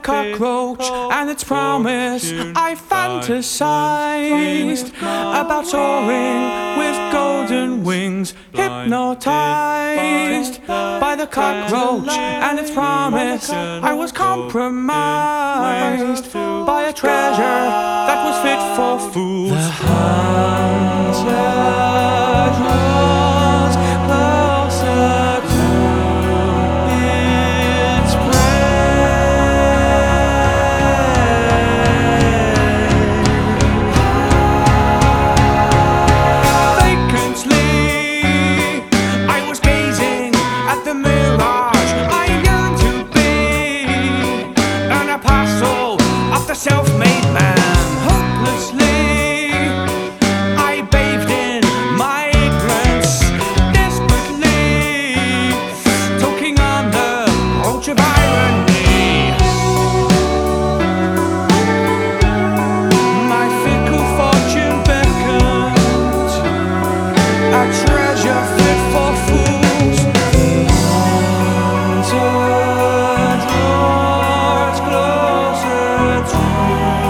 cockroach and its promise, I fantasized about soaring with golden wings, hypnotized by the cockroach and its promise. I was compromised by a treasure that was fit for fools. The hunter draws closer to its prey. Vacantly, I was gazing at the mirage I yearned to be, an apostle of the self-made man. Hopelessly, I bathed in my ignorance, desperately talking on the approach of irony. My fickle fortune beckoned, a treasure fit for fools. The hunter draws closer to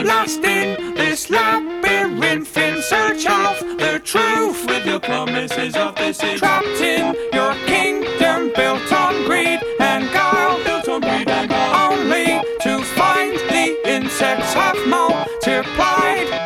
lost in this labyrinth in search of the truth, with your promises of deceit, trapped in your kingdom built on greed and guile, built on greed and guile, only to find the insects have multiplied.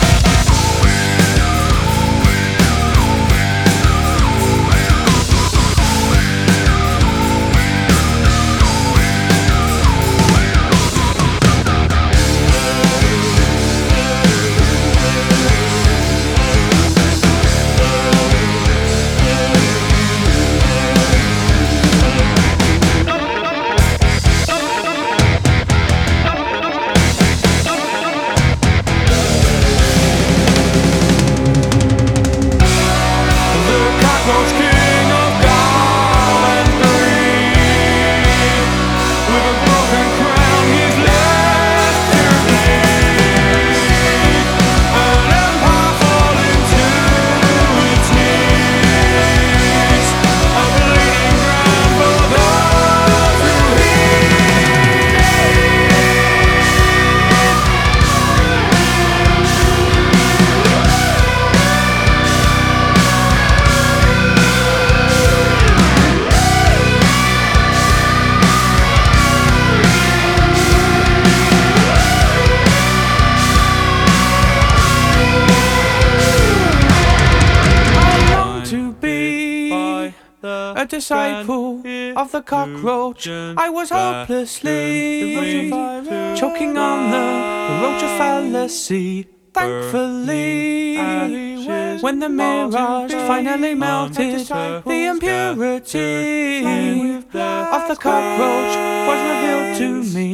A disciple of the cockroach, I was hopelessly choking on the roach of fallacy. Thankfully, when the mirage finally melted, the impurity of the cockroach was revealed to me.